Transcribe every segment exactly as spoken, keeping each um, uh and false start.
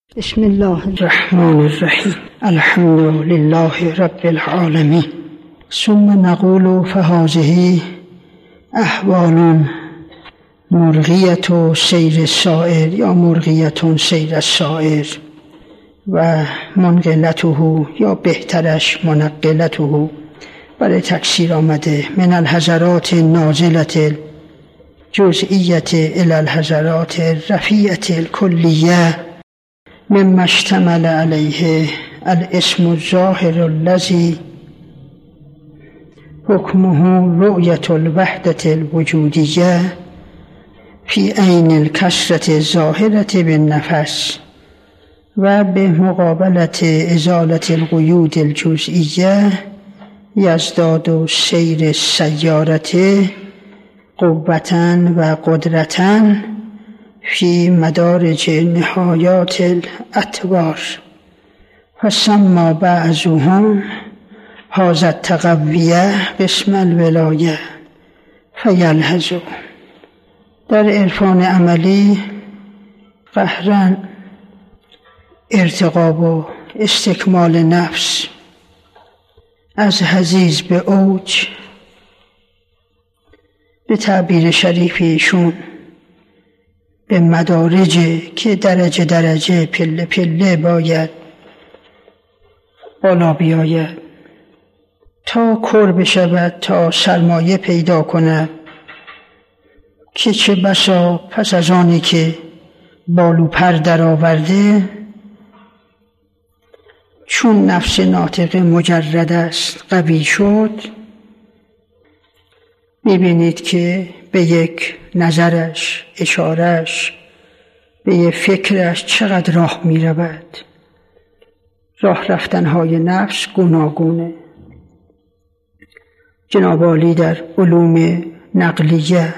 بسم الله الرحمن الرحیم. الحمد لله رب العالمین. ثم نقول فهذه احوال مرغیت سیر السائر یا مرغیت سیر السائر و منقلته یا بهترش منقلته برای تکثیر آمده من الحضرات نازلت جزئیت الی الحضرات رفیعت الکلیه مما اشتمل علیه الاسم الظاهر الذی حکمه رؤیت الوحدت الوجودیه فی عین الکثرة الظاهرة بالنفس و به مقابلت ازالت القیود الجزئیه یزداد سیر السیارة قوة و قدرة فی مدارج نهایات الاطوار فسمى بعضهم هذا التقویه باسم الولایه فیلحظ. در عرفان عملی قهرا ارتقا و استکمال نفس از حضیض به اوج به تعبیر شریفیشون به مدارج که درجه درجه پله پله باید بالا بیاید تا کر بشود، تا سرمایه پیدا کند که چه بسا پس از آنی که بالو پر در آورده چون نفس ناطق مجرد است قوی شد، میبینید که به یک نظرش، اشارش، به یک فکرش چقدر راه میرود. راه رفتنهای نفس گوناگونه. جناب عالی در علوم نقلیه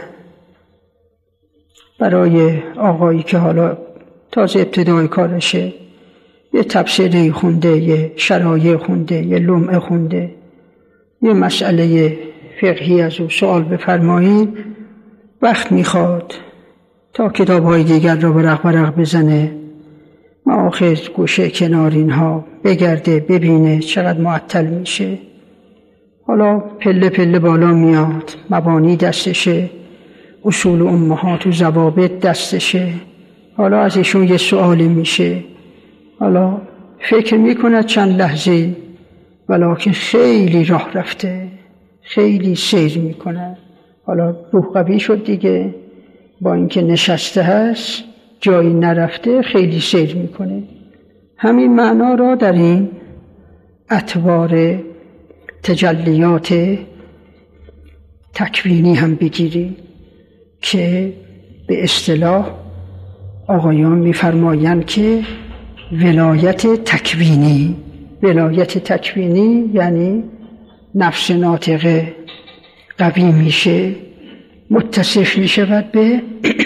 برای آقایی که حالا تازه ابتدای کارشه یه تبصره خونده، یه شرایع خونده، یه لمعه خونده، یه مسئله فقهی از او سوال بفرمایید، وقت میخواد تا کتاب‌های دیگر را برق برق بزنه، مآخذ گوشه کنار اینها بگرده ببینه چقدر معطل میشه. حالا پله پله بالا میاد، مبانی دستشه، اصول امهات و ضوابط دستشه، حالا از ایشون یه سوالی میشه، حالا فکر میکند چند لحظه ولکن خیلی راه رفته، خیلی سیر میکنه. حالا روح قوی شد دیگه، با اینکه نشسته هست جایی نرفته خیلی سیر میکنه. همین معنا را در این اطوار تجلیات تکوینی هم بگیری که به اصطلاح آقایان میفرمایند که ولایت تکوینی. ولایت تکوینی یعنی نفس ناطقه قوی میشه، متصف میشود به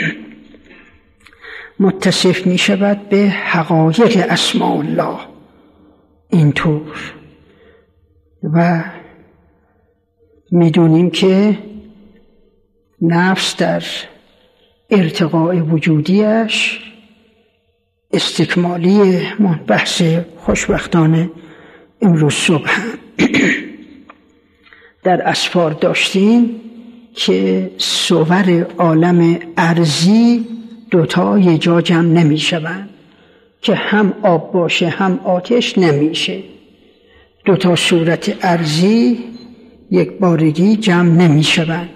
متصف میشود به حقایق اسماء الله اینطور. و میدونیم که نفس در ارتقاء وجودیش استکمالی بحث خوشبختانه امروز صبح در اسفار داشتیم که صور عالم ارضی دوتا یه جا جمع نمی شوند، که هم آب باشه هم آتش نمیشه. دوتا صورت ارضی یک بارگی جمع نمی شوند.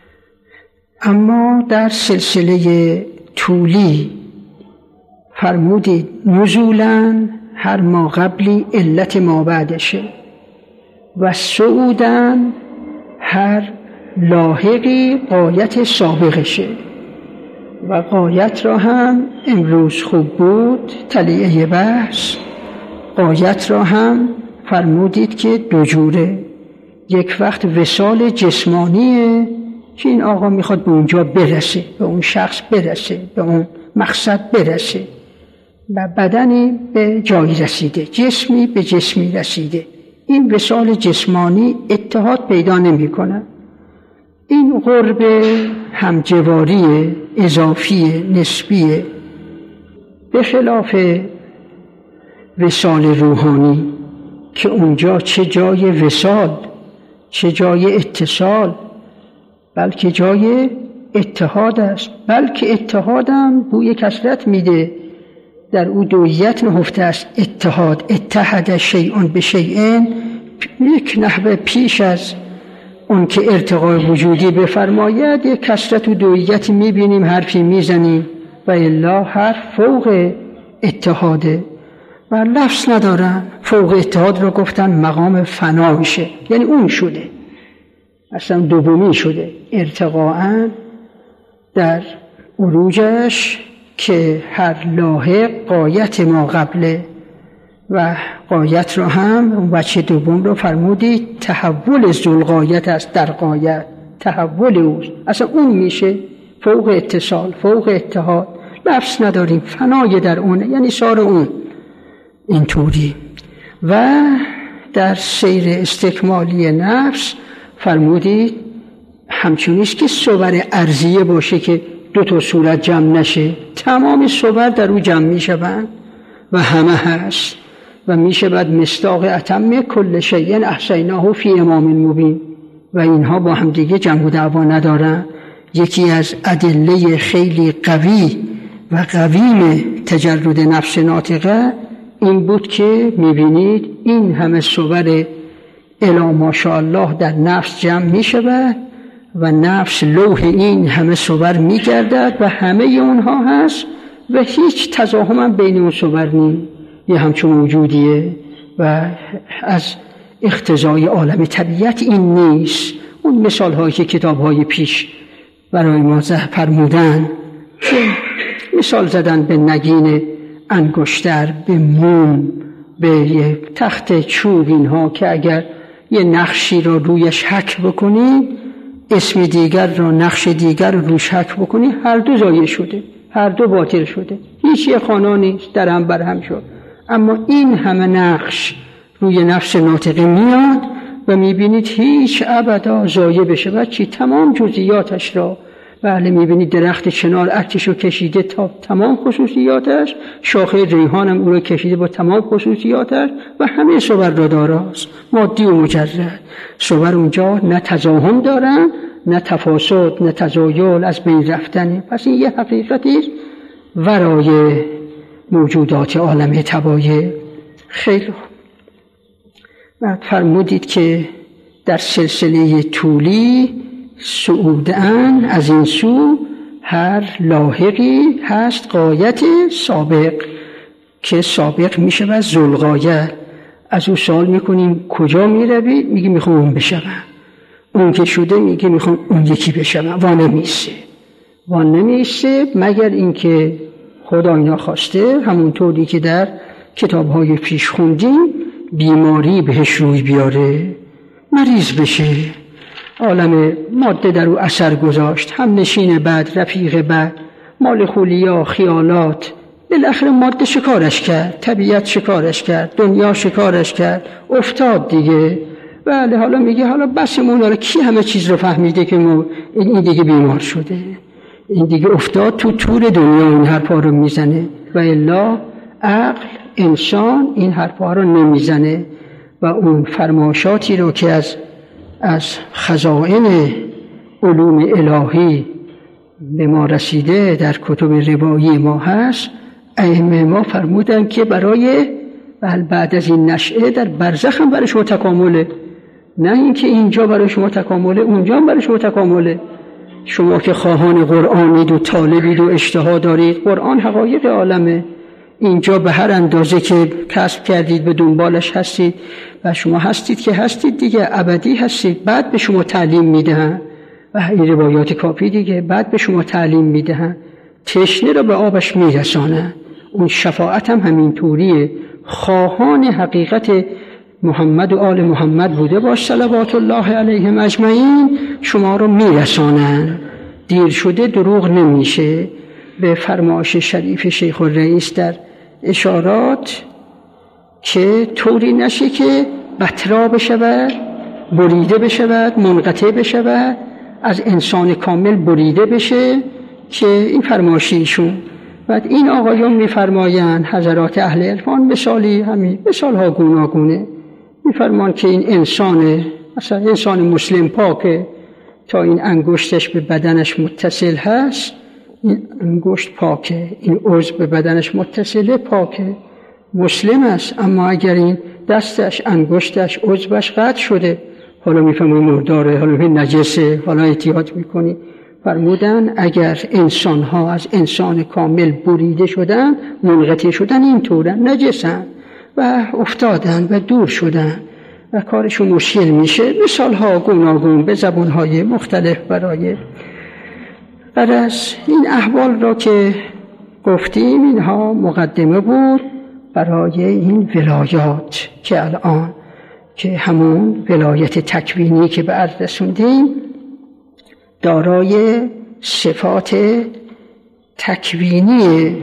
اما در سلسله طولی فرمودید نزولاً هر ما قبلی علت ما بعدشه و صعوداً هر لاحقی قایت سابقشه. و قایت را هم امروز خوب بود تلیعه بحث، قایت را هم فرمودید که دو جوره. یک وقت وصال جسمانیه که این آقا میخواد به اونجا برسه، به اون شخص برسه، به اون مقصد برسه و بدنی به جایی رسیده، جسمی به جسمی رسیده. این وصال جسمانی اتحاد پیدا نمی کنه. این قرب همجواری اضافی نسبی به خلاف وصال روحانی که اونجا چه جای وصال، چه جای اتصال، بلکه جای اتحاد است. بلکه اتحادم بوی کثرت میده، در او دویت نهفته است. اتحاد، اتحد شیء بشیء، یک نحوه پیش از اون که ارتقای وجودی بفرماید یک کثرت و دویت میبینیم، حرفی میزنیم و الا حرف فوق اتحاده و لفظ ندارن. فوق اتحاد رو گفتن مقام فناشه، یعنی اون شده، اصلا دومی شده ارتقاءً در عروجش که هر لاحق قایت ما قبله و قایت رو هم وجه دوم رو فرمودید تحول ذوالغایت است در قایت، تحول اوست، اصلا اون میشه فوق اتصال، فوق اتحاد. لفظ نداریم، فنای در اونه، یعنی سار اون اینطوری. و در سیر استکمالی نفس فرمودید همچونیست که صور ارضیه باشه که دو تا صورت جمع نشه، تمام صور در او جمع می شوند و همه هست و می شود مصداق اتم کل شیء احصیناه فی امام مبین و اینها با هم دیگه جنگ و دعوا ندارن. یکی از ادله خیلی قوی و قویم تجرد نفس ناطقه این بود که می بینید این همه صور الی ماشاءالله در نفس جمع می شود و نفس لوح این همه صور می گردد و همه اونها هست و هیچ تزاهم هم بین اون صور نیست، یه همچون موجودیه و از اقتضای عالم طبیعت این نیست. اون مثال هایی که کتاب های پیش برای ما فرمودن که مثال زدن به نگین انگشتر، به موم، به یه تخت چوب، اینها که اگر یه نقشی رو رویش حک بکنی، اسم دیگر رو، نقش دیگر رو روش حک بکنی، هر دو ضایع شده، هر دو باطل شده، هیچ یه خانا نیست، در هم بر هم شد. اما این همه نقش روی نفس ناطقه میاد و میبینید هیچ ابدا ضایع بشه و چی تمام جزئیاتش را. بله میبینید درخت چنار عکسش رو کشیده تا تمام خصوصیاتش، شاخه ریحان هم او رو کشیده با تمام خصوصیاتش و همه صور را داراست، مادی و مجرد. صور اونجا نه تزاهم دارن، نه تفاسد، نه تزایل، از بین رفتنه. پس این یه حقیقتی ورای موجودات عالم تبایع. خیلی بعد فرمودید که در سلسله طولی صعودن از این سو هر لاحقی هست قایت سابق که سابق میشه و ذوالغایه. از او سوال میکنیم کجا میروی؟ میگه میخوام اون بشم. اون که شده میگه میخوام اون یکی بشم. وان نمیسته وان نمیسته مگر اینکه خدا اینا خواسته، همونطوری که در کتاب‌های پیش خوندیم، بیماری بهش روی بیاره، مریض بشه، عالم ماده در او اثر گذاشت، هم نشین بد، رفیق بد، مال خولیا، خیالات، بالاخره ماده شکارش کرد، طبیعت شکارش کرد، دنیا شکارش کرد، افتاد دیگه. بله حالا میگه حالا بسمون، حالا کی همه چیز رو فهمیده که ما این دیگه بیمار شده، این دیگه افتاد تو تور دنیا این حرفا رو میزنه و الا عقل انسان این حرفا رو نمیزنه و اون فرمایشاتی رو که از از خزائن علوم الهی به ما رسیده در کتب روایی ما هست، ائمه ما فرمودن که برای بعد از این نشأه در برزخ هم برای شما تکامله، نه اینکه اینجا برای شما تکامله اونجا هم برای شما تکامله. شما که خواهان قرآنید و طالبید و اشتها دارید، قرآن حقایق عالمه، اینجا به هر اندازه که کسب کردید به دنبالش هستید و شما هستید که هستید دیگه، ابدی هستید. بعد به شما تعلیم میدهن و این روایات کافی دیگه، بعد به شما تعلیم میدهن، تشنه رو به آبش میرسانن. اون شفاعت هم همین طوریه، خواهان حقیقت محمد و آل محمد بوده باش صلوات الله علیهم اجمعین، شما رو میرسانن، دیر شده دروغ نمیشه. به فرمایش شریف شیخ الرئیس در اشارات که طوری نشه که بطرا بشود، بریده بشود، منقطع بشود، از انسان کامل بریده بشه، که این فرمایش ایشون بعد این آقایون میفرمایند حضرات اهل عرفان مثالی همین مثال ها گوناگونه میفرمایند که این انسان مثلا انسان مسلم پاکه تا این انگشتش به بدنش متصل هست، این انگشت پاکه، این عضو به بدنش متصله پاکه، مسلم است. اما اگر این دستش، انگشتش، عضوش قطع شده، حالا میفهمی مرداره، حالا میفهمی نجسه، حالا احتیاط میکنی. فرمودن اگر انسان ها از انسان کامل بریده شدن، منقطع شدن، این طورن، نجسن و افتادن و دور شدن و کارشون مشکل میشه. مثال ها گوناگون به زبان های مختلف برای بعد از این احوال را که گفتیم، اینها مقدمه بود برای این ولایات که الان که همون ولایت تکوینی که به عرض رسوندیم دارای صفات تکوینی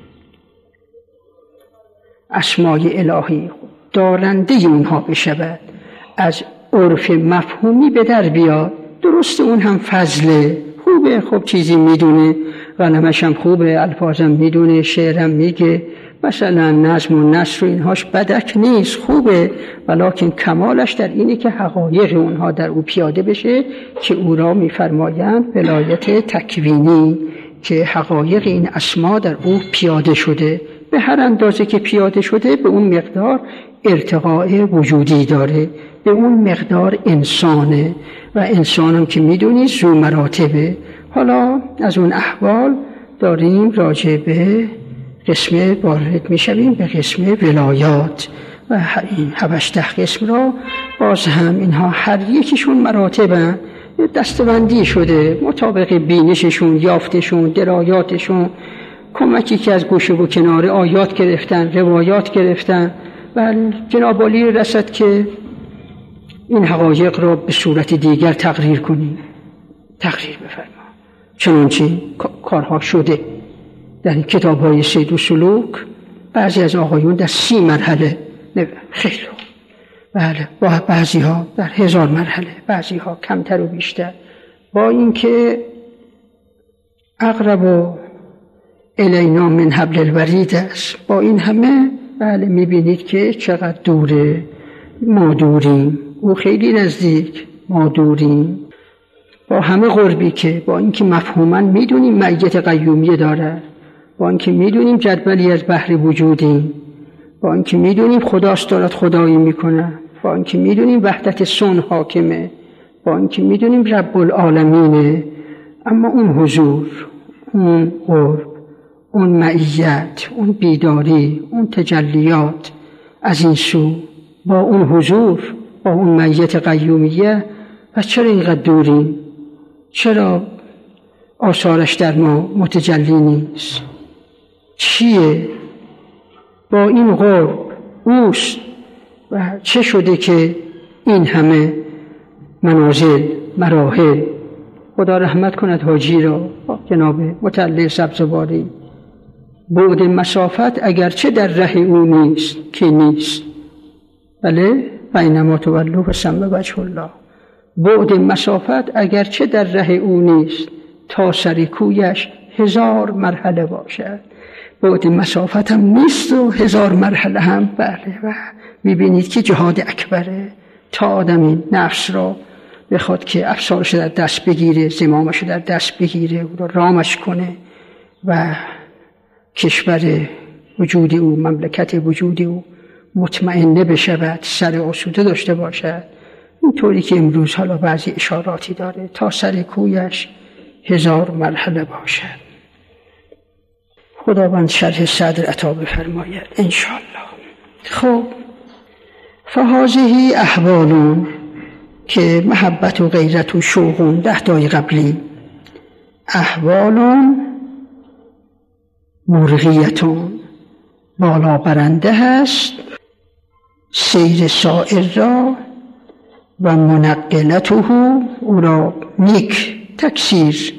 اسمای الهی دارنده اونها بشود، از عرف مفهومی به در بیاد. درست اون هم فضله، خوبه، خب چیزی میدونه، قلمش هم خوبه، الفاظم میدونه، شعرم میگه، مثلا نظم و نثر و اینهاش بدک نیست، خوبه، ولکن کمالش در اینه که حقایق اونها در او پیاده بشه که او را میفرمایند ولایت تکوینی، که حقایق این اسما در او پیاده شده. به هر اندازه که پیاده شده به اون مقدار ارتقاء وجودی داره، به اون مقدار انسانه و انسانم که میدونی ذو مراتبه. حالا از اون احوال داریم راجع به قسم وارد میشویم به قسم ولایات و این هفده قسم را باز هم اینها هر یکیشون مراتبن، دستبندی شده مطابق بینششون، یافتشون، درایاتشون، کمکی که از گوشه و کنار آیات گرفتن، روایات گرفتن. بله جناب عالی رسد که این حقایق را به صورت دیگر تقریر کنیم، تقریر بفرما. چنانچه کارها شده در این کتاب های سید و سلوک. بعضی از آقایون در سی مرحله، خیلی بله، با بعضی ها در هزار مرحله، بعضی ها کمتر و بیشتر، با اینکه اقرب و الینا من حبل الورید است. با این همه بله میبینید که چقدر دوره، ما دوریم، او خیلی نزدیک، ما دوریم. با همه قربی که با اینکه مفهوما میدونیم معیت قیومیه داره، با اینکه میدونیم جدولی از بحر وجودیم، با اینکه میدونیم خداست دارد خدایی میکنه، با اینکه میدونیم وحدت صنع حاکمه، با اینکه میدونیم رب العالمینه، اما اون حضور، اون قرب، اون معیت، اون بیداری، اون تجلیات از این سو، با اون حضور، با اون معیت قیومیه، و چرا اینقدر دوریم؟ چرا آثارش در ما متجلی نیست؟ چیه؟ با این قرب اوست و چه شده که این همه منازل، مراحل، خدا رحمت کند حاجی را، جناب متعلی سبزواری، بعد مسافت اگرچه در ره او نیست که نیست، بله بینما تولوا فثم وجه الله، بعد مسافت اگرچه در ره او نیست تا سر کویش هزار مرحله باشد، بعد مسافت هم نیست و هزار مرحله هم، بله. و میبینید که جهاد اکبره تا آدم این نفس را بخواد که افسارش در دست بگیره، زمامش در دست بگیره، او را رامش کنه و کشور وجود او، مملکت وجود او مطمئنه بشود، سر آسوده داشته باشد. اینطوری که امروز حالا بعضی اشاراتی داره تا سر کویش هزار مرحله باشد. خداوند شرح صدر عطا بفرماید انشاءالله. خب فهذه احوالون که محبت و غیرت و شوقون ده دای قبلی، احوالون مرغیتون بالا برنده هست سیر سائر را و منقلته او را نیک تکثیر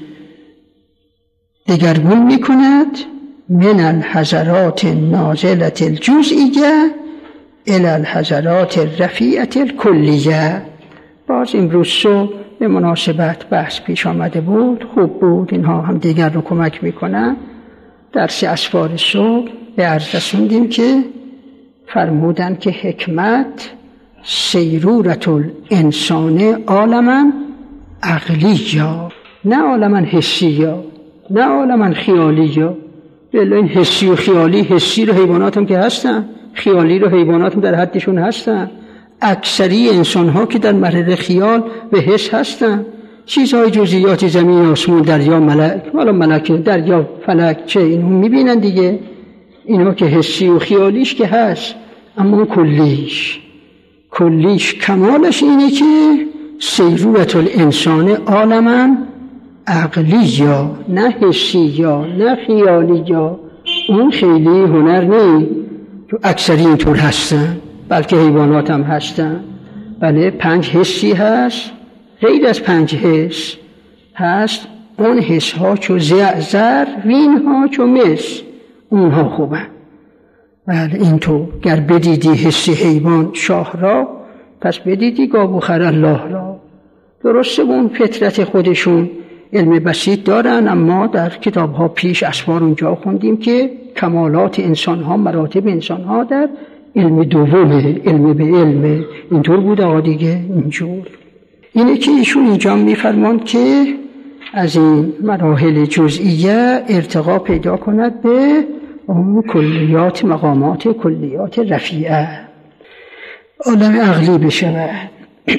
دگرگون می کند من الحضرات نازلت الجزئیه الى الحضرات الرفیعه الکلیه. باز امروز صبح به مناسبت بحث پیش آمده بود، خوب بود، اینها هم دیگر رو کمک میکنن. درس اسفار صبح به عرض رسوندیم که فرمودن که حکمت سیرورت الانسان عالما عقلیا، نه عالما حسیا، نه عالما خیالیا. بله این حسی و خیالی، حسی رو حیوانات هم که هستن، خیالی رو حیوانات هم در حدشون هستن. اکثری انسان ها که در مرحله خیال و حس هستن. چیزهای جزئیات زمین، آسمون، دریا، ملک، حالا ملک، دریا، فلک، چه اینو میبینن دیگه. اینها که حسی و خیالیش که هست، اما کلیش کلیش کمالش اینه که سیرورت الانسان عالما عقلیا، نه حسیا، نه خیالیا. اون خیلی هنر نه، تو اکثری اینطور هستن، بلکه حیوانات هم هستن. بله پنج حسی هست، غیر از پنج حس هست اون حس ها چو زر، وین ها چو مس، اونها خوبن. بله اینطور گر بدیدی حس حیوان شاه را، پس بدیدی گاو و خر الله را. درسته اون فطرت خودشون علم بسیط دارن، اما در کتاب ها پیش اسفار اونجا خوندیم که کمالات انسان ها، مراتب انسان ها در علم دومه، علم به علم. اینطور بود آقا دیگه. اینجور اینه که ایشون اینجا میفرمان که از این مراحل جزئیه ارتقا پیدا کند به اون کلیات، مقامات کلیات رفیعه، عالم عقلی بشود.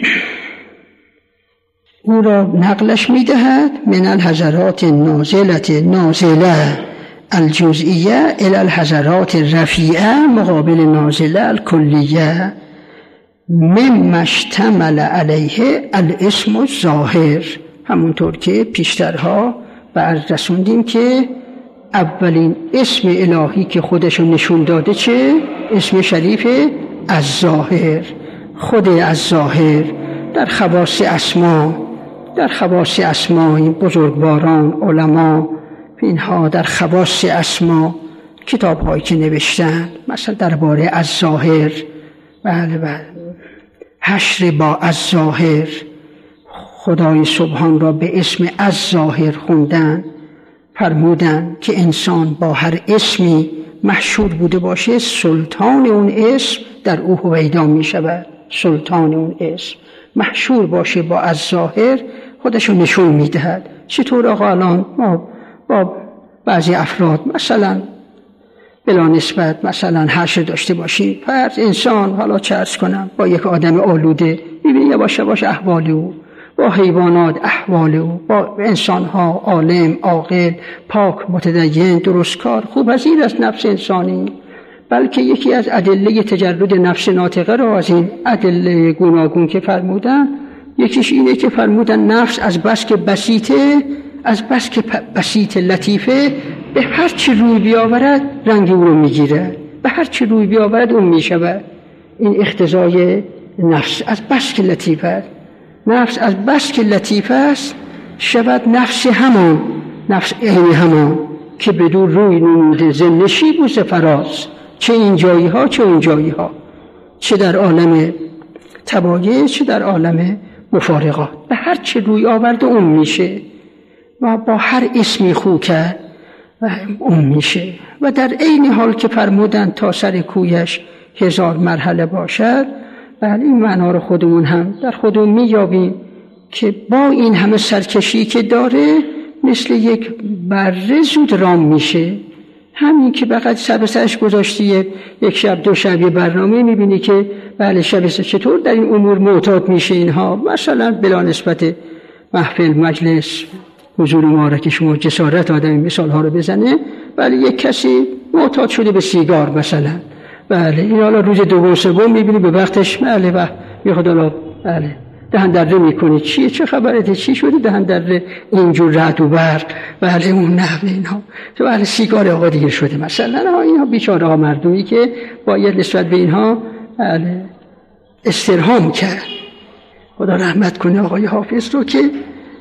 او را نقلش میدهد من الحضرات نازلت نازله الجزئیه الى الحضرات رفیعه مقابل نازله الکلیه مما اشتمل علیه الاسم الظاهر. همونطور که پیشترها بعد رسوندیم که اولین اسم الهی که خودشو نشون داده چه؟ اسم شریف الظاهر، خود الظاهر. در خواص اسما، در خواص اسما این بزرگواران علما اینها در خواص اسما کتاب هایی که نوشتن، مثلا درباره الظاهر، بله بله حشر با الظاهر، خدای سبحان را به اسم الظاهر خوندن. فرمودن که انسان با هر اسمی محشور بوده باشه، سلطان اون اسم در او هویدا می شود. سلطان اون اسم محشور باشه با الظاهر، خودشو نشون می دهد. چطور آقا الان ما با بعضی افراد مثلا بلا نسبت مثلا حشر داشته باشیم، فرض انسان، حالا چه عرض کنم، با یک آدم آلوده میبینی یواش یواش احوال او، با حیوانات احوال او، با انسانها عالم، عاقل، پاک، متدین، درستکار، خوب پذیر از نفس انسانی. بلکه یکی از ادله تجرد نفس ناطقه را از این ادله گوناگون که فرمودن، یکیش اینه که فرمودن نفس از بس که بسیطه، از بس که بسیط لطیفه، به هر چی روی بیاورد رنگ او رو میگیره، به هر چی روی بیاورد اون میشود. این اختزای نفس از بس که لطیف است. نفس از بس که لطیف است شود نفس همان، نفس عین همان که بدون روی نموده ز نشیب و ز فراز، چه این جایی ها چه اون جایی ها، چه در عالم تبایع چه در عالم مفارقات، به هر چه روی آورد اون میشه و با هر اسمی خو کرد و اون میشه. و در عین حال که فرمودن تا سر کویش هزار مرحله باشد، بله این معنا رو خودمون هم در خودمون میابیم که با این همه سرکشی که داره مثل یک بره زود رام میشه. همین که فقط شب سرش گذاشتی یک شب دو شب یه برنامه میبینی که بله شب سر چطور در این امور معتاد میشه. اینها مثلا بلا نسبت محفل مجلس حضور مبارک شما جسارت آدمی مثال ها رو بزنه، بله یک کسی معتاد شده به سیگار مثلا، بله این حالا روز دوم سوم میبینی به وقتش بله و میخواد حالا بله دهن دره میکنه، چیه چه خبرته چی شده دهن دره اینجور رعد و برق، بله اون نحوه اینها تو بله سیگار آقا دیگه شده مثلا. اینها بیچاره ها مردمی که باید نسبت به اینها بله استرهام کرد. خدا رحمت کنه آقای حافظ رو که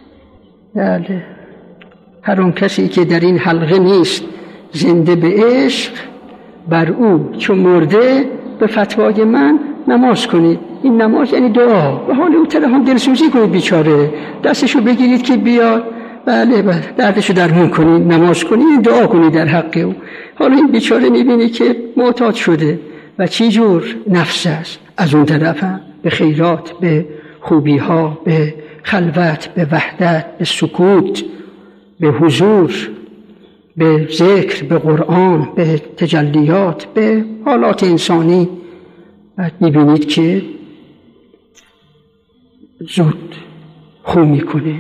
بله هر اون کسی که در این حلقه نیست زنده به عشق، بر او چون مرده به فتوای من نماز کنید. این نماز یعنی دعا، به حال او تله هم دلسوزی کنید، بیچاره دستشو بگیرید که بیاد بله بله دردشو درمون کنی، نماز کنی، دعا کنی در حق او. حالا این بیچاره میبینی که معتاد شده و چی جور نفس است. از اون طرف هم به خیرات، به خوبی ها، به خلوت، به وحدت، به سکوت، به حضور، به ذکر، به قرآن، به تجلیات، به حالات انسانی. بعد میبینید که زود خو میکنه،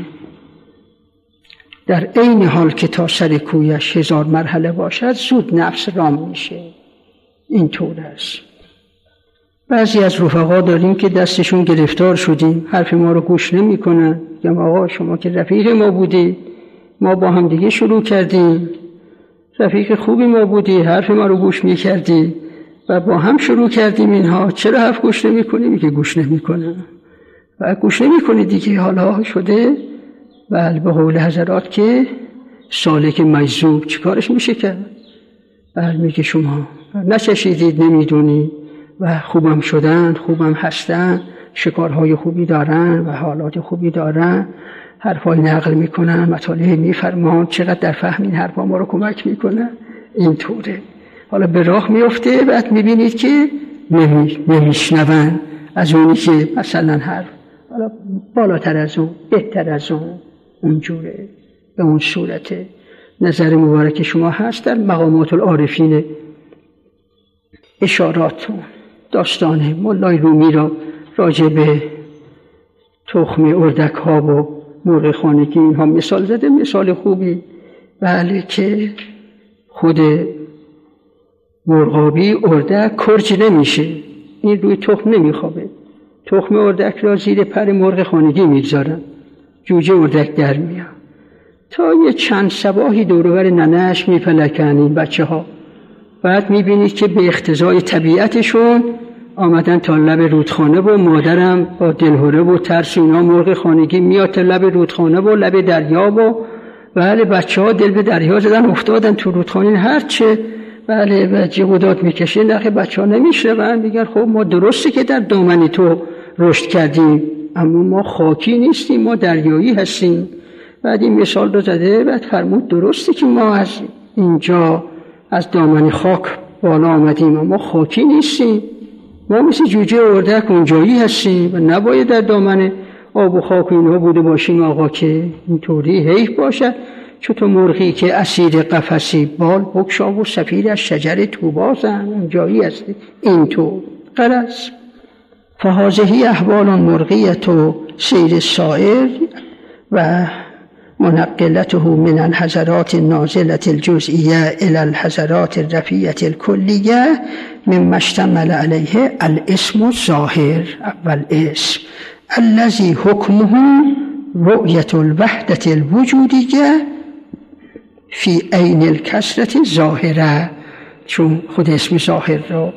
در عین حال که تا سر کویش هزار مرحله باشد زود نفس رام میشه. این طور است. بعضی از رفقا داریم که دستشون گرفتار شدیم، حرف ما رو گوش نمی کنن. میگم آقا شما که رفیق ما بودی، ما با هم دیگه شروع کردیم، رفیق خوبی ما بودی، حرف ما رو گوش می کردی و با هم شروع کردیم اینها، چرا حرف گوش نمی کنی؟ میگه گوش نمی کنم. و گوش نمی کنی دیگه، حالا شده. بله به قول حضرات که سالک مجذوب چیکارش میشه کرد؟ بله میگه شما نچشیدید نمیدونی و خوبم شدن، خوبم هستن، شکارهای خوبی دارن و حالات خوبی دارن، حرفای نقل میکنن، مطالعه میفرمان، چقدر در فهم این حرفا ما رو کمک میکنن. این طوره. حالا به راه میفته، بعد میبینید که نمی نمیشنون از اونی که مثلا حرف حالا بالاتر از اون، بهتر از اون، اونجوره، به اون صورته. نظر مبارک شما هست در مقامات العارفین اشارات داستان مولای رومی را راجع به تخم اردک ها و مرغ خانگی اینها مثال زده، مثال خوبی. بله که خود مرغابی اردک کرج نمیشه، این روی تخم نمیخوابه. تخم اردک را زیر پر مرغ خانگی میگذارن، جوجه اردک در میاد. تا یه چند صباحی دورور ننهش میپلکن این بچه ها. بعد میبینید که به اقتضای طبیعتشون آمدن تا لب رودخانه و مادرم با دلهوره و ترس اینا مرغ خانگی میاد تا لب رودخانه و لب دریا و بله بچه ها دل به دریا زدن افتادن تو رودخانه هرچه بله بچه قداد میکشه نخه بچه ها نمیشه و میگن خب ما درسته که در دامن تو رشد کردیم اما ما خاکی نیستیم، ما دریایی هستیم. بعد این مثال رو زده، بعد فرمود درسته که ما از اینجا از دامن خاک بالا آمدیم اما خاکی نیستیم، ما مثل جوجه اردک اونجایی هستیم و نباید در دامن آب و خاک اینها بوده باشیم آقا که اینطوری حیف باشد. چطور مرغی که اسیر قفسی بال بکشا و سفیر از شجر توبازن اونجایی هست. اینطور غرض فهازهی احوال مرغیت و سیر السائر و منقلته من الحضرات النازلة الجزئیه الى الحضرات الرفیعه الکلیه مما اشتمل علیه الاسم الظاهر اول اسم الذي حکمه رؤیت الوحدة الوجودیه فی عین الکسرة الظاهره. چون خود اسم ظاهر را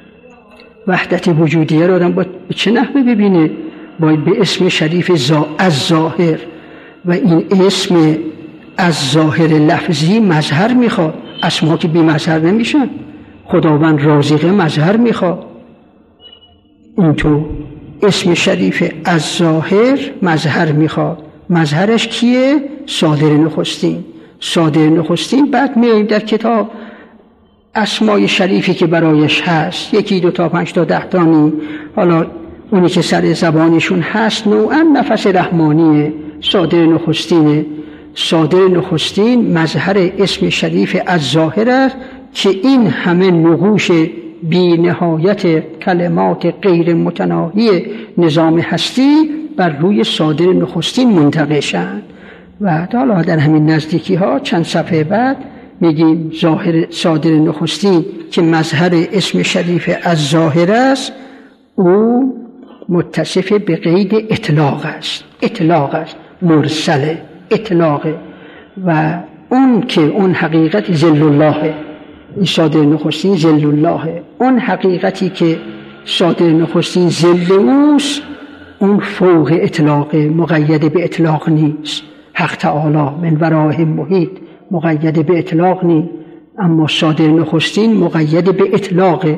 وحدت وجودیه را آدم باید به چه نحوه ببینه؟ باید به اسم شریف زا از ظاهر و این اسم از ظاهر لفظی مظهر میخواد. اسما که بی مظهر نمیشن، خداوند رازقه مظهر میخواد. اینطور اسم شریف از ظاهر مظهر میخواد. مظهرش کیه؟ صادر نخستین. صادر نخستین. بعد میاییم در کتاب اسمای شریفی که برایش هست، یکی دو تا پنج تا ده تانی، حالا اونی که سر زبانشون هست نوعا نفس رحمانیه، صادر نخستینه. صادر نخستین مظهر اسم شریف از ظاهر است که این همه نقوش بی نهایت کلمات غیر متناهی نظام هستی بر روی صادر نخستین منتقشند. و حالا در همین نزدیکی ها چند صفحه بعد میگیم ظاهر صادر نخستین که مظهر اسم شریف از ظاهر است، او متصف به قید اطلاق است. اطلاق است، مرسله، اطلاقه. و اون که اون حقیقت ذل الله، این صادر نخستین ذل الله، اون حقیقتی که صادر نخستین ذل اوست، اون فوق اطلاق، مقید به اطلاق نیست. حق تعالی من وراه محیط مقید به اطلاق نیست، اما صادر نخستین مقید به اطلاقه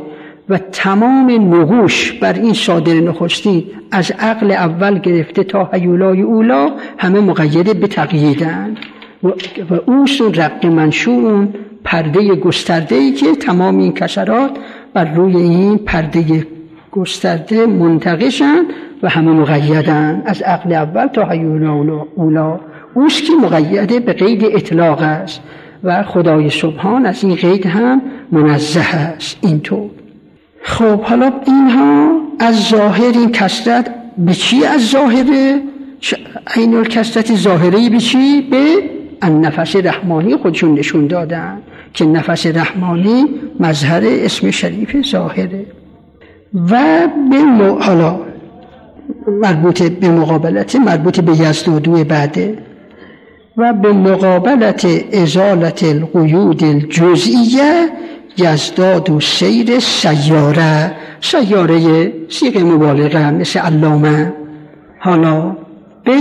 و تمام نقوش بر این صادر نخستین از عقل اول گرفته تا هیولای اولا همه مقید به تقییدن و اوست اون رق منشور، اون پرده گسترده‌ای که تمام این کسرات بر روی این پرده گسترده منتقشن و همه مقیدن از عقل اول تا هیولای اولا. اوست که مقیده به قید اطلاق است و خدای سبحان از این قید هم منزه است. اینطور خب حالا اینها از ظاهر این کثرت به چی؟ از ظاهره این الکثرت ظاهری به چی؟ به النفس رحمانی خودشون نشون دادن که نفس رحمانی مظهر اسم شریف ظاهره. و به حالا مربوط به مقابلت مربوط به یزدادو بعده و به مقابلت ازالت القیود الجزئیه یزداد و سیر سیاره، سیاره صیغه مبالغه مثل علامه. حالا به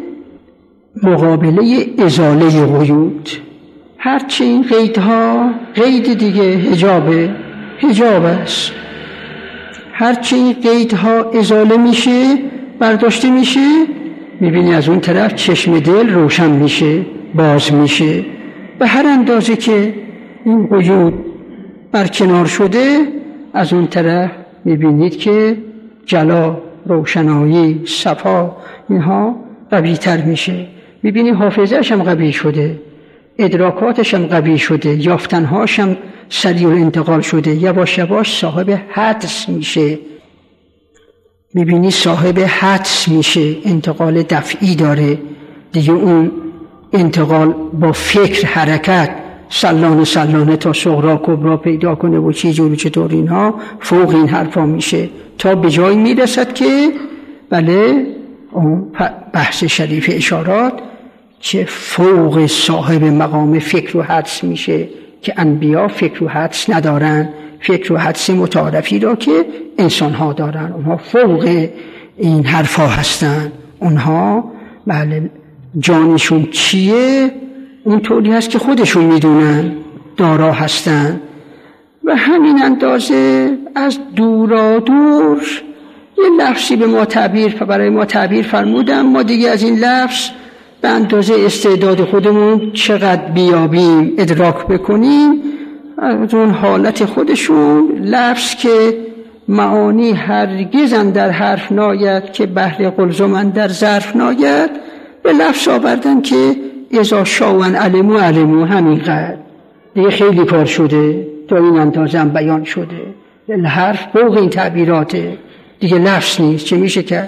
مقابله ازاله قیود، هرچی این قیدها قید دیگه حجابه، حجاب است، هرچی این قیدها ازاله میشه برداشته میشه میبینی از اون طرف چشم دل روشن میشه، باز میشه. به هر اندازه که این قیود برکنار شده از اون طرف میبینید که جلا، روشنایی، صفا اینها قوی تر میشه. میبینی حافظه‌اش هم قوی شده، ادراکاتش هم قوی شده، یافتنهاش هم سریع انتقال شده، یواش یواش صاحب حدس میشه. میبینی صاحب حدس میشه، انتقال دفعی داره دیگه. اون انتقال با فکر حرکت سلانه سلانه تا صغرا کبرا پیدا کنه و چی جور چطور اینها فوق این حرفا میشه تا به جایی میرسد که بله اون بحث شریف اشارات که فوق صاحب مقام فکر و حدس میشه که انبیا فکر و حدس ندارن، فکر و حدس متعارفی را که انسان ها دارن، اونها فوق این حرفا هستن. اونها بله جانشون چیه اون طوری هست که خودشون میدونن دارا هستن. و همین اندازه از دورا دور یه لفظی به ما تعبیر برای ما تعبیر فرمودم، ما دیگه از این لفظ به اندازه استعداد خودمون چقدر بیابیم ادراک بکنیم از اون حالت خودشون. لفظ که معانی هرگز در حرف ناید که بحر قلزم در ظرف ناید، به لفظ آوردن که اذا شاون علمو علمو، همینقدر دیگه خیلی کار شده تا این اندازه هم بیان شده. حرف فوق این تعبیراته دیگه، لفظ نیست، چه میشه کرد؟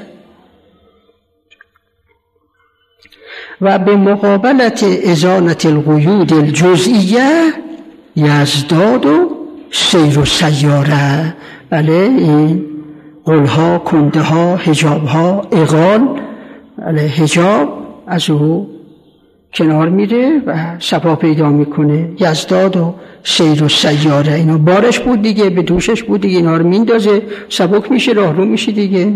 و به مقابلت ازالت القیود الجزئیه یزداد و سیر و سیاره. بله این قلها، کنده ها، حجاب ها، اغال، بله حجاب از او کنار میره و صفا پیدا میکنه. یزداد و سیر و سیاره، اینا بارش بود دیگه، به دوشش بود دیگه، اینا رو میندازه سبک میشه، راه رو میشه دیگه.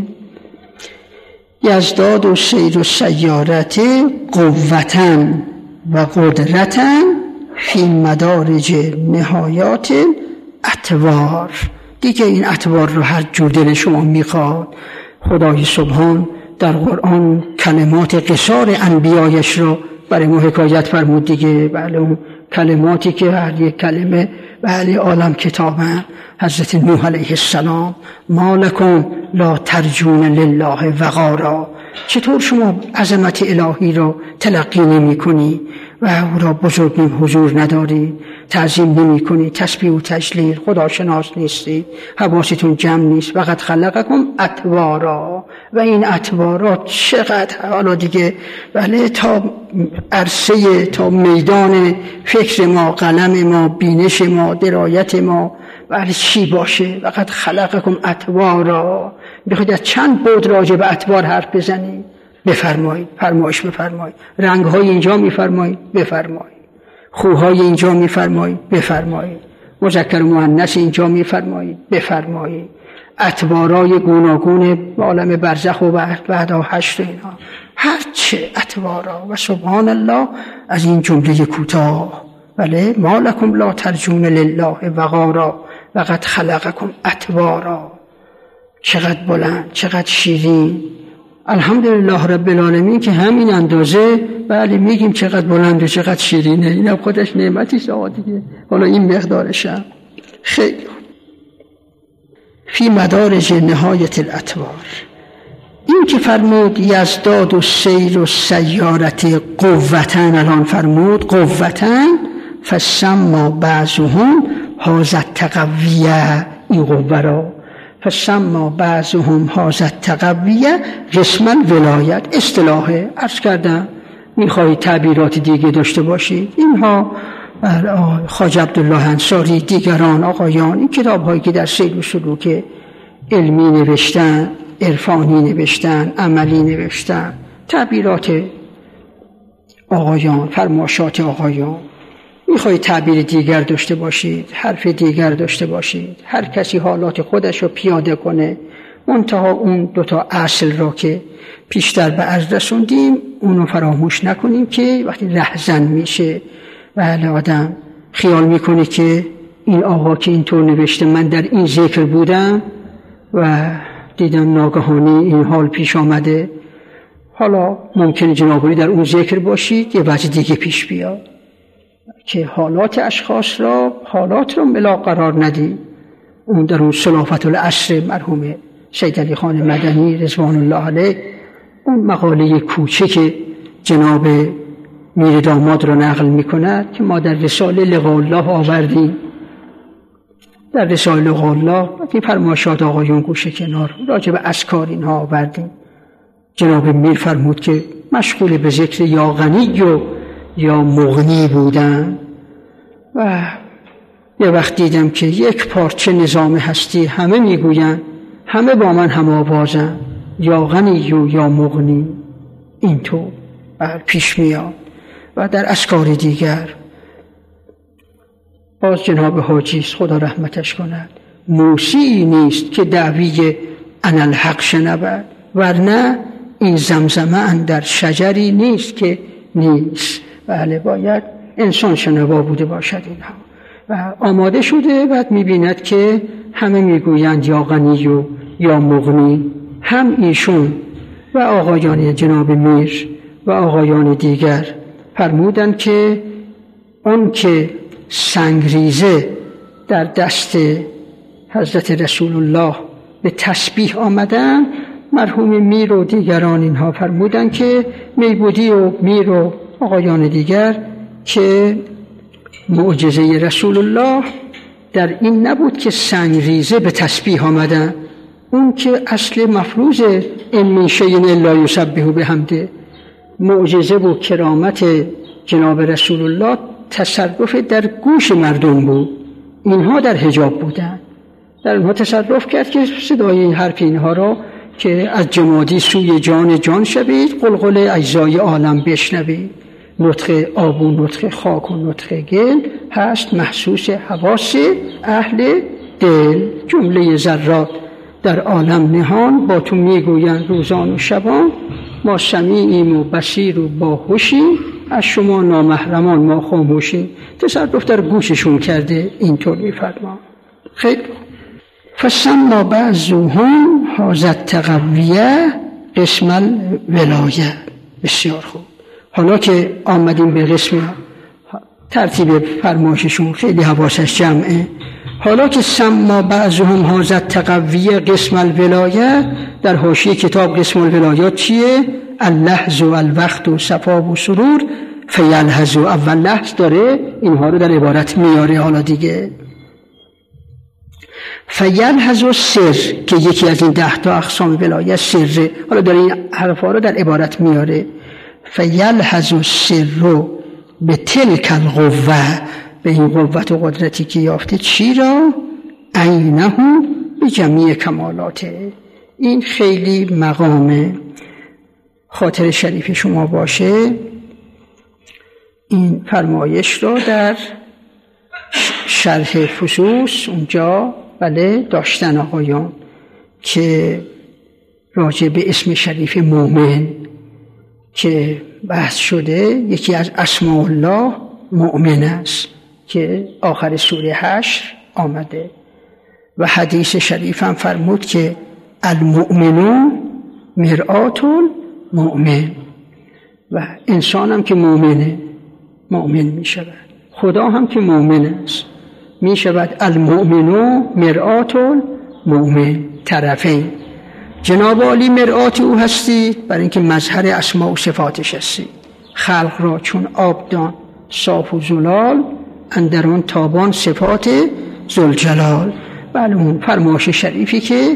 یزداد و سیر و سیارت قوتن و قدرتن فی مدارج نهایات اطوار. دیگه این اطوار رو هر جور دل شما میخواد خدای سبحان در قرآن کلمات قصار انبیایش رو برای ما حکایت فرمود دیگه. بله اون کلماتی که هر یک کلمه بله عالم کتابن. حضرت نوح علیه السلام ما لکم لا ترجون لله وقارا، چطور شما عظمت الهی رو تلقی نمی کنی و او را بزرگ حضور نداری، تعظیم نمی کنی، تسبیح و تجلیل، خداشناس نیستی، حواستون جمع نیست. وقد خلقکم اطوارا، و این اطوارا چقدر حالا دیگه بله تا عرصه، تا میدان فکر ما، قلم ما، بینش ما، درایت ما بله چی باشه. وقد خلقکم اطوارا، بخواید از چند بود راجع به اطوار حرف بزنید بفرمایید، فرمایش بفرمایید. رنگ‌های اینجا میفرمایید بفرمایید، خوهای اینجا میفرمایید بفرمایید، مذکر و مؤنث اینجا میفرمایید بفرمایید. اطوارای گوناگون عالم برزخ و بعدا حشر اینا، هر چه اطوارا. و سبحان الله از این جمله کوتاه بله ما لکم لا ترجون لله وقارا و قد خلقکم اطوارا، چقدر بلند، چقدر شیرین. الحمدلله رب العالمین که همین اندازه بله میگیم چقدر بلند و چقدر شیرینه، اینم خودش نعمتیست آقا دیگه. حالا این مقدارشم خیلی. فی مدارج نهایت الاطوار، این که فرمود یزداد و سیر و سیارت قوتن، الان فرمود قوتن، فسما بعضهم هذا تقویه، این قوه را فسما بعضهم هذا تقویه قسم الولایت. اصطلاح عرض کردم، میخواهید تعبیرات دیگه داشته باشید، اینها خواجه عبدالله انصاری دیگران آقایان این کتاب هایی که در سیر و سلوک علمی نوشتن، عرفانی نوشتن، عملی نوشتن، تعبیرات آقایان، فرمایشات آقایان. میخواهید تعبیر دیگر داشته باشید، حرف دیگر داشته باشید، هر کسی حالات خودش رو پیاده کنه، منتها اون دوتا اصل را که پیشتر به عرض رسوندیم اونو فراموش نکنیم که وقتی رهزن میشه و آدم خیال میکنه که این آقا که اینطور نوشته من در این ذکر بودم و دیدم ناگهانی این حال پیش آمده، حالا ممکنه جناب در اون ذکر باشید یه وجه دیگه پیش بیاد که حالات اشخاص را حالات را ملا قرار ندی. اون در اون صلافت العصر مرحوم سید علی خان مدنی رضوان الله علیه اون مقاله کوچک جناب میر داماد را نقل میکند که ما در رساله لقاء الله آوردیم. در رساله لقاء الله که فرمایشات آقایون گوشه کنار راجع به اذکار اینها آوردیم. جناب میر فرمود که مشغول به ذکر یا غنی و یا مغنی بودن و یه وقت دیدم که یک پارچه نظام هستی همه میگوین، همه با من هم آوازن، یا غنی و یا مغنی، اینطور پیش میاد. و در اذکار دیگر باز جناب حاجیست خدا رحمتش کند، موسیقی نیست که دعوی انا الحق شنود، ورنه این زمزمه اندر شجری نیست که نیست. بله باید انسان شنوا بوده باشد اینها. و آماده شده بعد میبیند که همه میگویند یا غنی و یا مغنی، هم ایشون و آقایان جناب میر و آقایان دیگر فرمودند که اون که سنگریزه در دست حضرت رسول الله به تسبیح آمدن، مرحوم میر و دیگران اینها فرمودند که میبودی و میر و آقایان دیگر که معجزه رسول الله در این نبود که سنگریزه به تسبیح آمدن، اون که اصل مفروض ان من شیء الا یسبح بحمده معجزه و کرامت جناب رسول الله تصرف در گوش مردم بود. اینها در حجاب بودن، در اونها تصرف کرد که صدای این حرف اینها را که از جمادی سوی جان جان شوید، قلقل اجزای عالم بشنوید. نطق آب و نطق خاک و نطق گل هست محسوس حواس اهل دل. جمله ذرات در عالم نهان با تو میگویند روزان و شبان، ما سمیعیم و بصیر و باهوشیم، از شما نامحرمان ما خاموشیم. تصرف در گوششون کرده، اینطور میفرما. خیلی فسما بعضهم هذا التقویه قسم الولایه. بسیار خوب. حالا که آمدیم به قسم ترتیب فرمایششون خیلی حواسش جمعه، حالا که سما بعضهم هذا التقویه قسم الولایه، در حاشیه کتاب قسم الولایات چیه؟ اللحظ و الوقت و صفا و سرور فیلحظ. اول لحظ داره اینها رو در عبارت میاره. حالا دیگه فیلحظ و سر که یکی از این ده تا اقسام ولایت سره، حالا داره این حرفا رو در عبارت میاره. فیلحظ و سر رو به تلک القوه، به این قوت و قدرتی که یافته چی را؟ عینه به جمیع کمالاته. این خیلی مقامه، خاطر شریف شما باشه این فرمایش را در شرح فصوص اونجا بله داشتن آقایان که راجع به اسم شریف مومن که بحث شده، یکی از اسماء الله مؤمن است که آخر سوره حشر آمده. و حدیث شریف هم فرمود که المؤمنون مرآت المؤمن، و انسان هم که مؤمنه مؤمن می شود، خدا هم که مؤمن است می شود المؤمنون مرآت المؤمن، طرفین. جناب عالی مرآت او هستید برای اینکه مظهر اسماء و صفاتش هستید. خلق را چون آبدان صاف و زلال، اندران تابان صفات ذوالجلال. بله، اون فرمایش شریفی که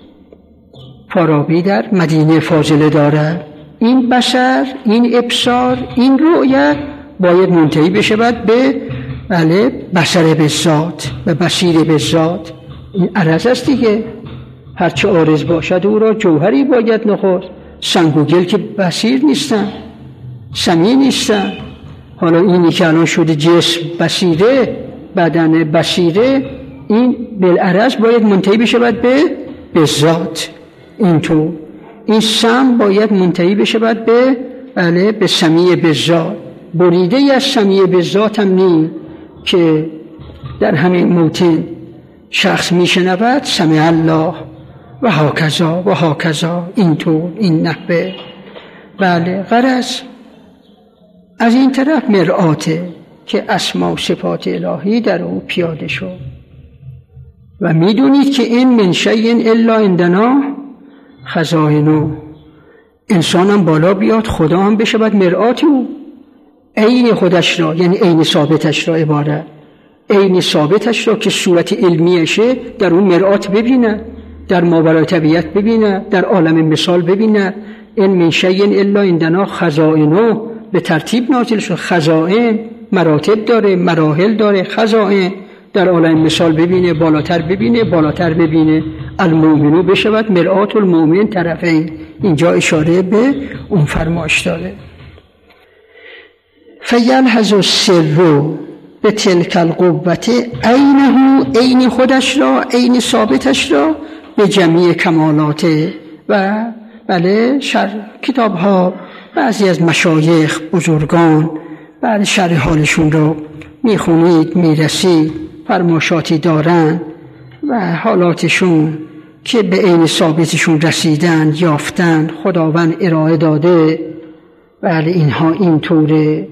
فارابی در مدینه فاضله دارد. این بصر، این ابصار، این رؤیت باید منتهی بشود به بله بصر به ذات، به بصیر به ذات. این عرض است دیگه، هرچه عارض باشد او را جوهری باید نخست. سنگ و گل که بصیر نیستن، سمیع نیستن. حالا اینی که الان شده جسم بصیره، بدن بصیره، این بالعرض باید منتهی بشود به به ذات. اینطور این سم باید منتهی بشود به بله به سمیع به ذات. بریده ای از سمیع به ذات هم نیم که در همین موطن شخص میشنود سمع الله و هاکذا و هاکذا، اینطور این نحوه. بله، غرض از این طرف مرآته که اسما و صفات الهی در او پیاده شد. و میدونید که این من شیء الا عندنا خزائنه، انسان هم بالا بیاد خدا هم بشود مرآت او، عین خودش را، یعنی عین ثابتش را عبارت، عین ثابتش را که صورت علمیشه در اون مرآت ببینه، در ماورای طبیعت ببینه، در عالم مثال ببینه. این من شیء الا عندنا خزائنه به ترتیب نازل شد. خزائن مراتب داره، مراحل داره. خزائن در عالم مثال ببینه، بالاتر ببینه، بالاتر ببینه. المؤمنون بشود مرآت المؤمن طرفین. اینجا اشاره به اون فرمایش داره. فیلحظ السر به تلک القوت عینه، عین خودش را، عین ثابتش را به جمیع کمالاته. و بله شر کتاب ها بعضی از مشایخ بزرگان بعد شرح حالشون رو میخونید، میرسید، فرماشاتی دارن و حالاتشون که به عین ثابتشون رسیدن، یافتن، خداوند ارائه داده. بله اینها اینطوره.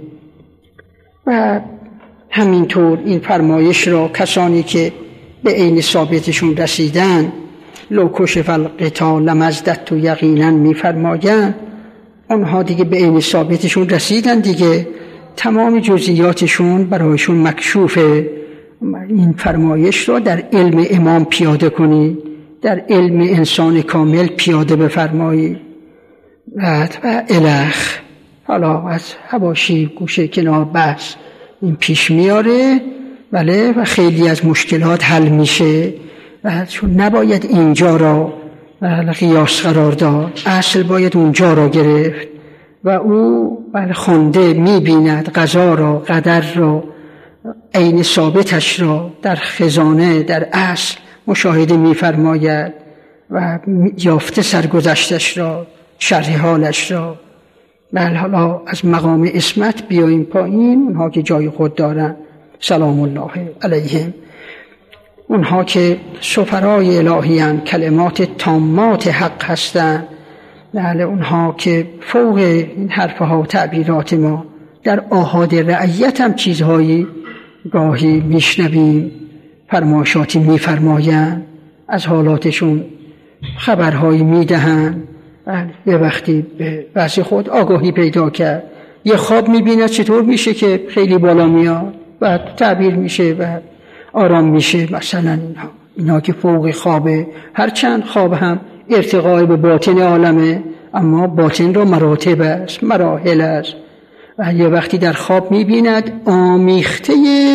و همینطور این فرمایش را کسانی که به عین ثابتشون رسیدن لو کشف الغطا لمزددت یقینا میفرمایند، اونها دیگه به عین ثابتشون رسیدن دیگه، تمام جزئیاتشون برایشون مکشوفه. این فرمایش را در علم امام پیاده کنید، در علم انسان کامل پیاده بفرمایید. و الخ حالا از حواشی گوشه کنار بحث این پیش میاره، بله، و خیلی از مشکلات حل میشه. و چون نباید اینجا را بله قیاس قرار داد، اصل باید اونجا را گرفت. و او بله خونده میبیند قضا را، قدر را، عین ثابتش را در خزانه، در اصل مشاهده میفرماید و یافته سرگذشتش را، شرح حالش را. بله حالا از مقام اسمت بیاییم پایین، اونها که جای خود دارن سلام الله علیهم، اونها که سفرای الهی هستند، کلمات تامات حق هستند. بله اونها که فوق این حرفها و تعبیرات ما در آحاد رعیت هم چیزهایی گاهی میشنویم، فرمایشاتی میفرمایند، از حالاتشون خبرهایی میدهند. بله یه وقتی به وضع خود آگاهی پیدا کرد، یه خواب میبیند چطور میشه که خیلی بالا میاد و تعبیر میشه و آرام میشه. مثلا اینها اینها که فوق خوابه، هرچند خواب هم ارتقای به باطن عالمه، اما باطن را مراتب است، مراحل است. و یه وقتی در خواب میبیند آمیخته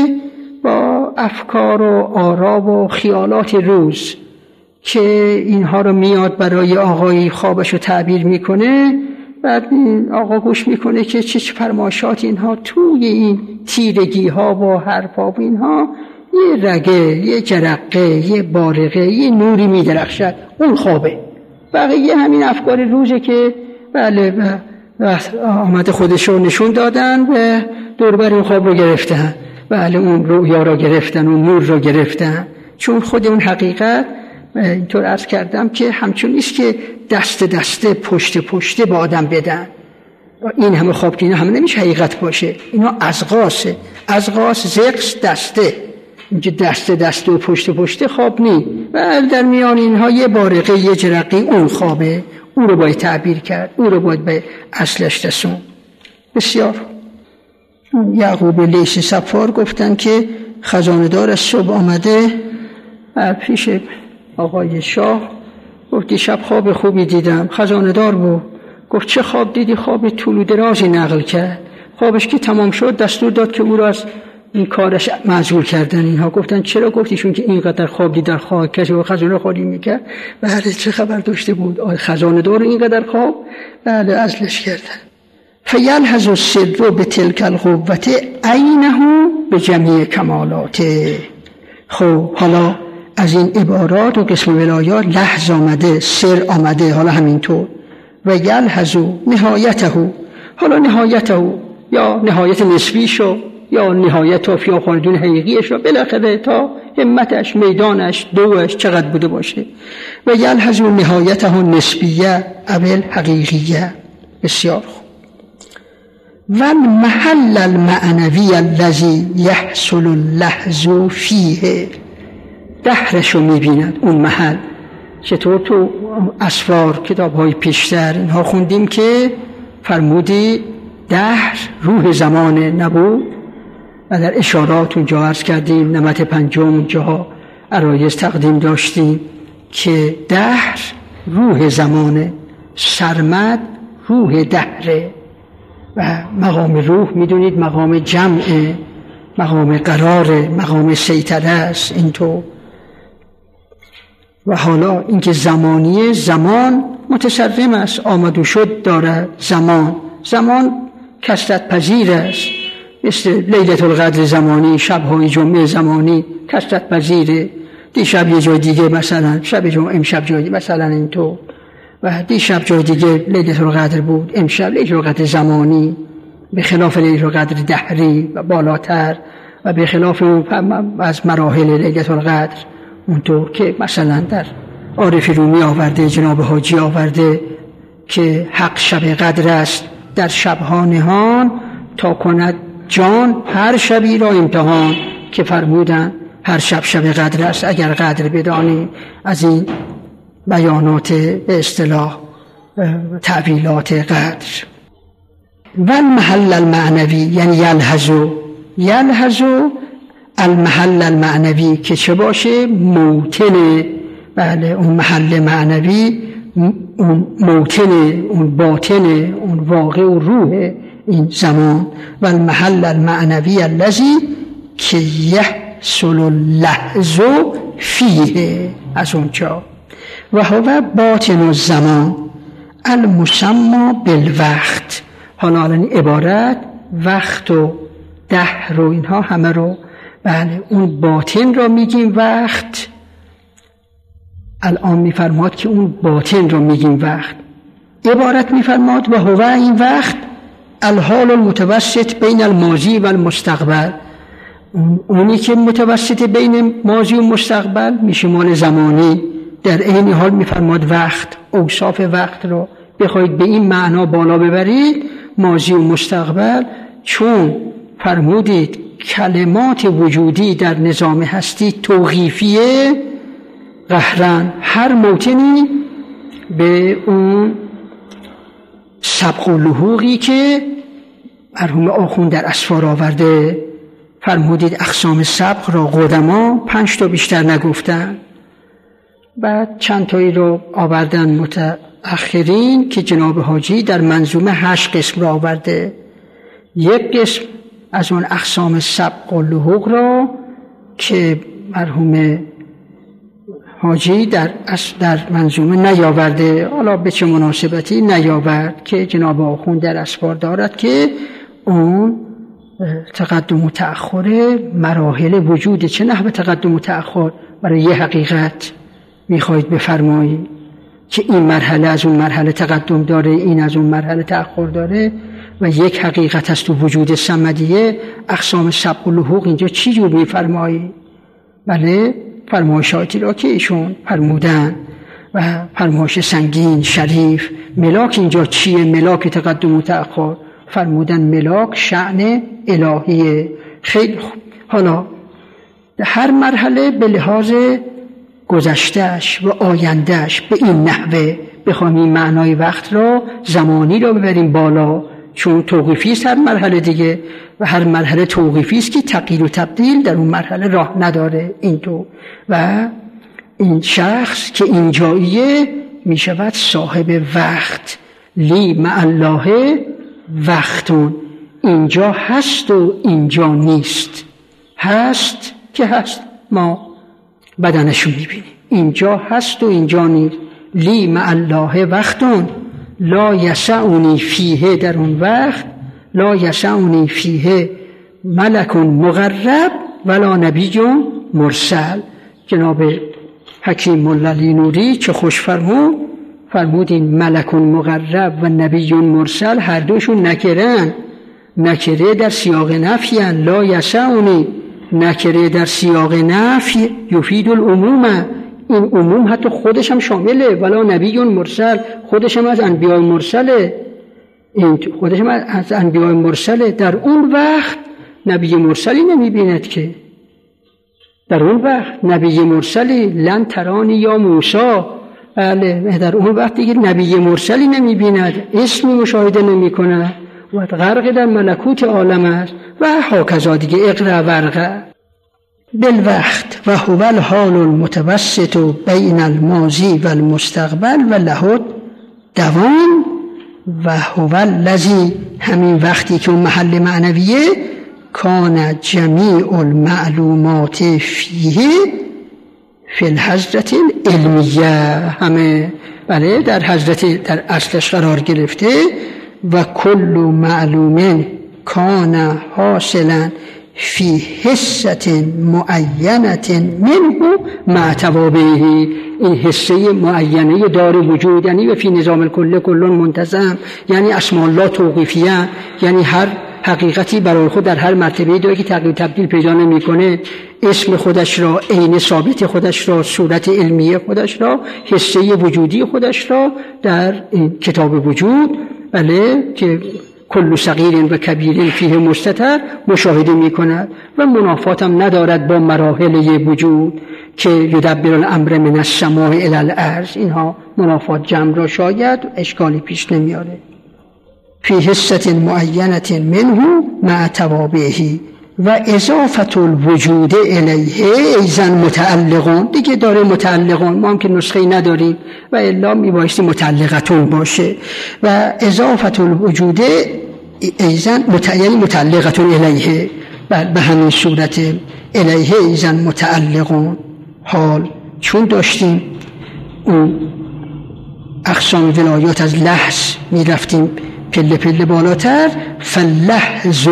با افکار و آرا و خیالات روز که اینها رو میاد برای آقای خوابش رو تعبیر میکنه. بعد آقا گوش میکنه که چه فرمایشات اینها توی این تیرگی ها و حرفا و اینها یه رگه، یه جرقه، یه بارقه، یه نوری میدرخشد، اون خوابه. بقیه همین افکار روزه که بله و آمده خودش رو نشون دادن و دوربر این خواب رو گرفتن. بله اون رویا رو گرفتن، اون نور رو گرفتن. چون خود اون حقیقت اینطور عرض کردم که همچون نیست که دست دسته پشت پشته به آدم بدن. این همه خواب که اینا همه نمیشه حقیقت باشه، اینا ازغاسه. ازغاس زقس دسته، اینجا دسته دسته و پشت پشته خواب نی، و در میان اینها یه بارقه یه جرقی اون خوابه، او رو باید تعبیر کرد، او رو باید به اصلش رسون. بسیار یعقوب لیث صفار گفتن که خزانه‌دار از صبح آمده پیش آقای شاه، گفت شب خواب خوبی دیدم. خزانه‌دار بود، گفت چه خواب دیدی؟ خواب طول و درازی نقل کرد. خوابش که تمام شد دستور داد که او را از این کارش معزول کردن. اینها گفتن چرا؟ گفتیشون که اینقدر خواب دید در خواب کسی و خزانه خالی میکرد. بله چه خبر داشته بود آقای خزانه‌دار اینقدر خواب؟ بله ازلش کردن. فیلحظ السر بتلک القوة عینه بجمیع کمالاته. خب حالا از این عبارات و قسم ولایات لحظ آمده، سر آمده، حالا همینطور. و یلحظ نهایته، حالا نهایته یا نهایت نسبی شو یا نهایت افیا خالدون حقیقی شو، بالاخره تا همتش، میدانش، دوش چقدر بوده باشه. و یلحظ نهایته نسبیه اول حقیقیه. بسیار خوب. و محل المعنوی الذی یحصل اللحظ فیه، دهرشو میبیند اون محل. چطور تو اسفار کتاب های پیشتر اینها خوندیم که فرمودی دهر روح زمان نبود، و در اشارات اونجا عرض کردیم، نمط پنجم اونجا عرایض تقدیم داشتیم که دهر روح زمانه، سرمد روح دهره. و مقام روح میدونید مقام جمعه، مقام قراره، مقام سیطره است. اینطور و حالا اینکه زمانیه، زمان متصرم است، آمد و شد داره. زمان زمان کثرت پذیر است، مثل لیلة القدر زمانی، شب‌های جمعه زمانی کثرت پذیره. دیشب یه جای دیگه مثلا شب جمعه، امشب جای مثلا اینطور، و دیشب جای دیگه لیلة القدر بود، امشب لیلة القدر زمانی، به خلاف لیلة القدر دهری و بالاتر، و به خلاف اون از مراحل لیلة القدر اونطور که مثلا در عارف رومی آورده، جناب حاجی آورده که حق شب قدر است در شبها نهان، تا کند جان هر شبی را امتحان. که فرمودن هر شب شب قدر است اگر قدر بدانی. از این بیانات به اصطلاح تعبیلات قدر. و المحل المعنوی یعنی یلحظو یلحظو المحل المعنوی که چه باشه؟ موطن. بله اون محل معنوی، اون موطن، اون باطن، اون واقع و روح این زمان. و المحل المعنوی الذی که یحصل اللحظ فیه، از اونجا. و هو باطن الزمان المسمى بالوقت. حالا الان عبارت وقت و دهر و اینها همه رو، بله اون باطن را میگیم وقت. الان میفرماد که اون باطن را میگیم وقت. عبارت میفرماد و هو این وقت الحال المتوسط بین الماضی و المستقبل، اونی که متوسط بین ماضی و مستقبل میشه مال زمانی. در این حال میفرماد وقت، اوصاف وقت رو بخواید به این معنا بالا ببرید، ماضی و مستقبل، چون فرمودید کلمات وجودی در نظام هستی توقیفیه قهرن، هر موطنی به اون سبق و لحوقی که مرحوم آخوند در اسفار آورده. فرمودید اقسام سبق را قدما پنج تا بیشتر نگفتن، بعد چند تایی رو آوردن متأخرین که جناب حاجی در منظومه هشت قسم را آورده. یک قسم از اون اقسام سبق و لحوق را که مرحوم حاجی در در منظومه نیاورده، حالا به چه مناسبتی نیاورد، که جناب آخوند در اسفار دارد که اون تقدم و تأخر مراحل وجود. چه نحو تقدم و تأخر برای یه حقیقت میخواید بفرمایید که این مرحله از اون مرحله تقدم داره، این از اون مرحله تأخر داره، و یک حقیقت هست تو وجود صمدیه. اقسام سبق و لحوق اینجا چی جور میفرمایید؟ بله فرمایشاتی را که ایشون فرمودن و فرمایش سنگین شریف. ملاک اینجا چیه؟ ملاک تقدم و تأخر. فرمودن ملاک شأن الهیه. خیلی خوب. حالا هر مرحله به لحاظ گذشتهش و آیندهش به این نحوه بخوایم این معنای وقت را، زمانی را ببریم بالا، چون توقیفی است هر مرحله دیگه و هر مرحله توقیفی است که تغییر و تبدیل در اون مرحله راه نداره. این تو و این شخص که اینجاییه می شود صاحب وقت. لی مع الله وقتون، اینجا هست و اینجا نیست. هست که هست، ما بدنشو می بینیم. اینجا هست و اینجا نیست. لی مع الله وقتون لا یسعنی فیه، در اون وقت لا یسعنی فیه ملک مقرب ولا نبی مرسل. جناب حکیم مللی نوری چه خوش فرمود، فرمودین ملک مقرب و نبی مرسل هر دوشون نکرن. نکره در سیاق نفی، لا یسعنی نکره در سیاق نفی یفید العموم. این عموم حتی خودش هم شامله. ولا نبی مرسل خودش هم از انبیاء مرسله. این خودش هم از انبیاء مرسله. در اون وقت نبی مرسلی نمی بیند که. در اون وقت نبی مرسلی لن ترانی یا موسی، بله در اون وقت دیگه نبی مرسلی نمی بیند، اسمی مشاهده نمی کند و غرق در ملکوت عالم است و هاکذا دیگه. اقرأ ورقه بالوقت و هو الحال المتوسط بین الماضی و المستقبل و له دوام و هو الذی، همین وقتی که اون محل معنویه، کان جمیع المعلومات فیه فی الحضرت العلمیه، همه بله در حضرت در اصلش قرار گرفته. و کل معلوم کان حاصلا فی حصة معینة منه مع توابعه. این حصه معینه دار وجود، یعنی و فی نظام الکل کل منتظم، یعنی اسماء الله توقیفیه، یعنی هر حقیقتی برای خود در هر مرتبه داره که تغییر تبدیل پیدا نمی‌کنه. اسم خودش را، عین ثابت خودش را، صورت علمیه خودش را، حصه وجودی خودش را در این کتاب وجود، بله که کل صغیر و کبیر فیه مستتر مشاهده می کند و منافات هم ندارد با مراحل وجود که یدبر الامر من السماء الی الارض. اینها منافات جمع را شاید اشکالی پیش نمیاره. فی حصة معینة منه مع توابعه و اضافت الوجود الیه ایضا متعلقون، دیگه داره متعلقون، ما هم که نسخه نداریم و الا میبایستی متعلقتون باشه. و اضافت الوجود ایضا یعنی متعلقتون الیه، به همین صورت الیه ایضا متعلقون. حال چون داشتیم اون اقسام ولایات از لحظ میرفتیم پله پله بالاتر، فلحظ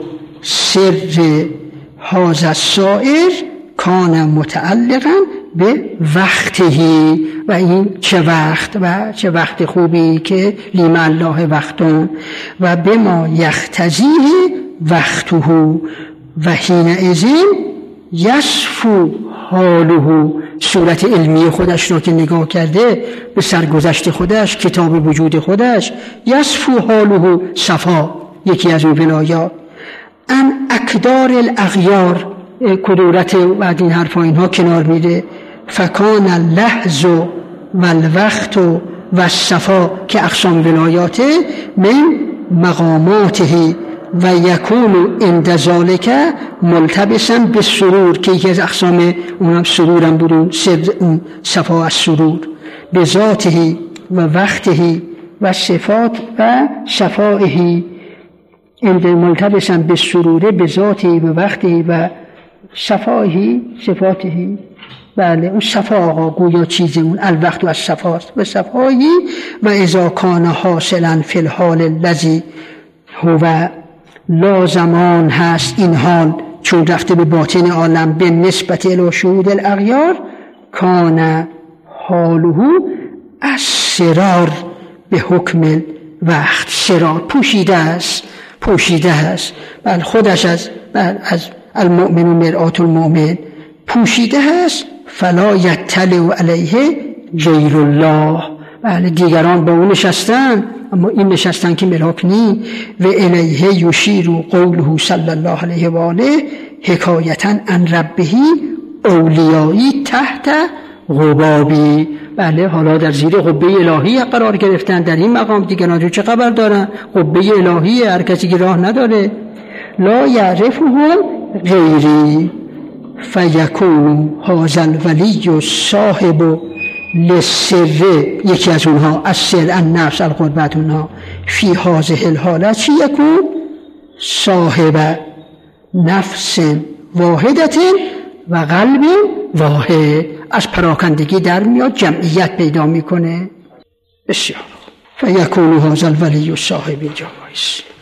سر هذا السائر کان متعلقا به وقتهی. و این چه وقت و چه وقت خوبی که لیم الله وقتون و به ما یختزیه وقته و حین ازین یصفو حاله. صورت علمی خودش رو که نگاه کرده به سرگذشت خودش، کتاب وجود خودش، یصفو حاله صفا، یکی از اون ولایات. ان اکدار الاغیار، کدورت و این حرفا اینها کنار میره. فکان اللحظ و الوقت و الصفا که اقسام ولایاته من مقاماته و یکون عند ذالک ملتبسا بالسرور، که یکی از اقسام اونم سرورم بودون، سر اون صفا از سرور، به ذاته و وقته و صفات و صفائه. عند ملتبسا بالسرور به ذاته و وقته و صفائه صفاته. بله اون صفا آقا گویا چیزه، اون الوقت و الصفاست و صفایی. و اذا کان حاصلا فی الحال الذی هو لازمان هست، این حال چون رفته به باطن عالم به نسبت الی شهود الاغیار، کان حاله اسرار به حکم وقت. سرار پوشیده است، پوشیده است. بل خودش از بل از المؤمن و مرآت المؤمن پوشیده است فلا یطلع علیه غیر الله. بله دیگران با اون نشستن اما این نشستن که ملاک نی. و الیه یشیر قوله صلی الله علیه و آله حکایتا عن ربه اولیایی تحت غبابی. بله حالا در زیر قبه الهی قرار گرفتن. در این مقام دیگران رو چه خبر دارن؟ قبه الهی هر کسی که راه نداره. لا یعرفهم غیری فیکون هذا الولی صاحب للسر، یکی از اونها از سر النفس القربت اونها فی هذه الحالت چی یکون؟ صاحب نفس واحدت و قلب واحد. از پراکندگی در میاد جمعیت پیدا میکنه. بسیار فیکون هذا الولی صاحب جوایز.